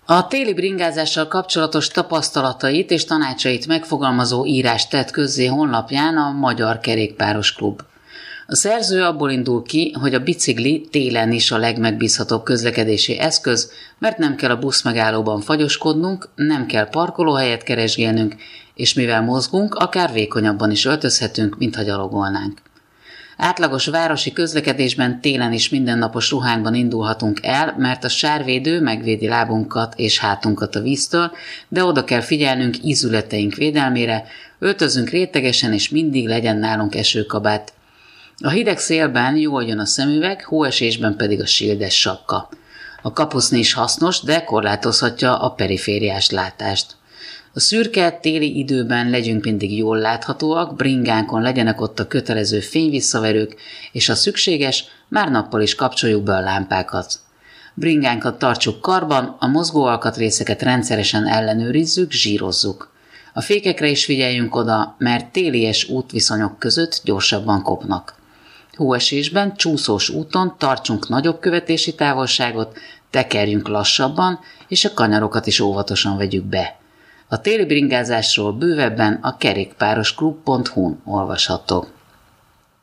A téli bringázással kapcsolatos tapasztalatait és tanácsait megfogalmazó írást tett közzé honlapján a Magyar Kerékpáros Klub. A szerző abból indul ki, hogy a bicikli télen is a legmegbízhatóbb közlekedési eszköz, mert nem kell a buszmegállóban fagyoskodnunk, nem kell parkolóhelyet keresgélnünk, és mivel mozgunk, akár vékonyabban is öltözhetünk, mintha gyalogolnánk. Átlagos városi közlekedésben télen is mindennapos ruhánkban indulhatunk el, mert a sárvédő megvédi lábunkat és hátunkat a víztől, de oda kell figyelnünk ízületeink védelmére, öltözzünk rétegesen és mindig legyen nálunk esőkabát. A hideg szélben jól jön a szemüveg, hóesésben pedig a sildes sapka. A kapuszni is hasznos, de korlátozhatja a perifériás látást. A szürke téli időben legyünk mindig jól láthatóak, bringánkon legyenek ott a kötelező fényvisszaverők, és ha szükséges, már nappal is kapcsoljuk be a lámpákat. Bringánkat tartsuk karban, a mozgó alkatrészeket rendszeresen ellenőrizzük, zsírozzuk. A fékekre is figyeljünk oda, mert télies útviszonyok között gyorsabban kopnak. Hóesésben, csúszós úton tartsunk nagyobb követési távolságot, tekerjünk lassabban, és a kanyarokat is óvatosan vegyük be. A téli bringázásról bővebben a kerékpárosklub.hu-n olvasható.